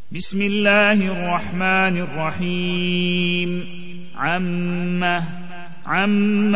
بسم الله الرحمن الرحيم. عم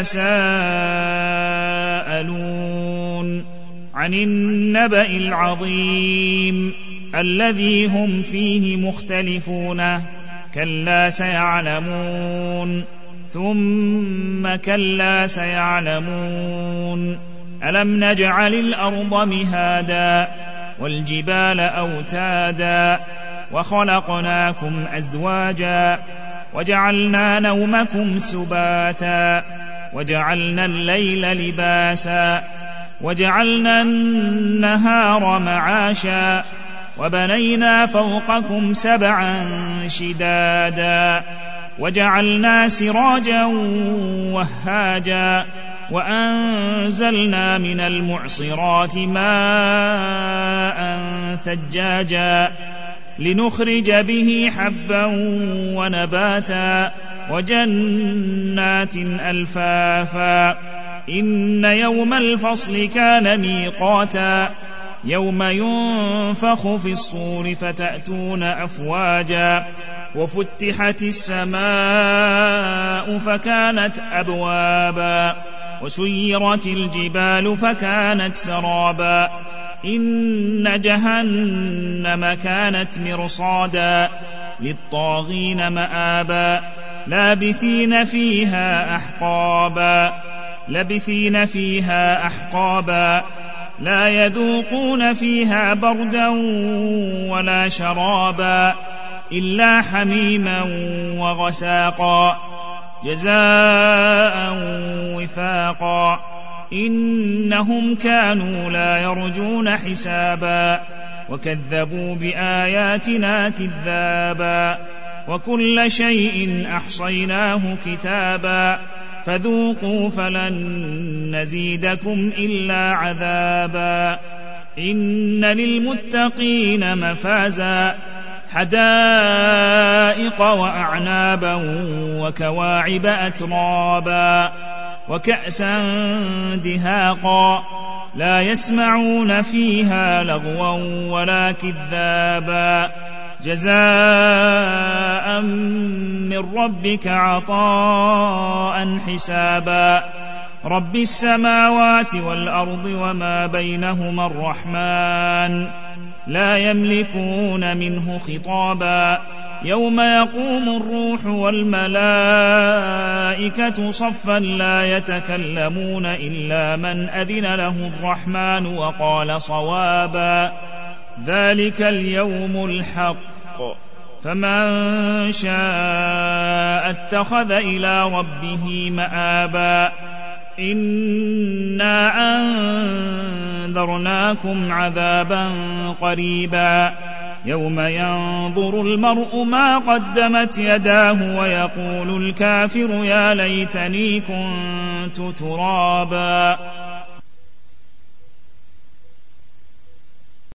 يتساءلون عن النبأ العظيم الذي هم فيه مختلفون كلا سيعلمون ثم كلا سيعلمون ألم نجعل الأرض مهادا والجبال أوتادا وخلقناكم أزواجا وجعلنا نومكم سباتا وجعلنا الليل لباسا وجعلنا النهار معاشا وبنينا فوقكم سبعا شدادا وجعلنا سراجا وهاجا وأنزلنا من المعصرات ماء ثجاجا لنخرج به حبا ونباتا وجنات ألفافا إن يوم الفصل كان ميقاتا يوم ينفخ في الصور فتأتون أفواجا وفتحت السماء فكانت أبوابا وسيرت الجبال فكانت سرابا إن جهنم كانت مرصادا للطاغين مآبا لابثين فيها أحقابا لا يذوقون فيها بردا ولا شرابا إلا حميما وغساقا جزاء وفاقا إنهم كانوا لا يرجون حسابا وكذبوا بآياتنا كذابا وكل شيء أحصيناه كتابا فذوقوا فلن نزيدكم إلا عذابا إن للمتقين مفازا حدائق وأعنابا وكواعب أترابا وكأسا دهاقا لا يسمعون فيها لغوا ولا كذابا جزاء من ربك عطاء حسابا رب السماوات والأرض وما بينهما الرحمن لا يملكون منه خطابا يوم يقوم الروح والملائكة صفا لا يتكلمون إلا من أذن له الرحمن وقال صوابا ذلك اليوم الحق فمن شاء اتخذ إلى ربه مآبا إنا أنذرناكم عذابا قريبا يوم ينظر المرء ما قدمت يداه ويقول الكافر يا ليتني كنت ترابا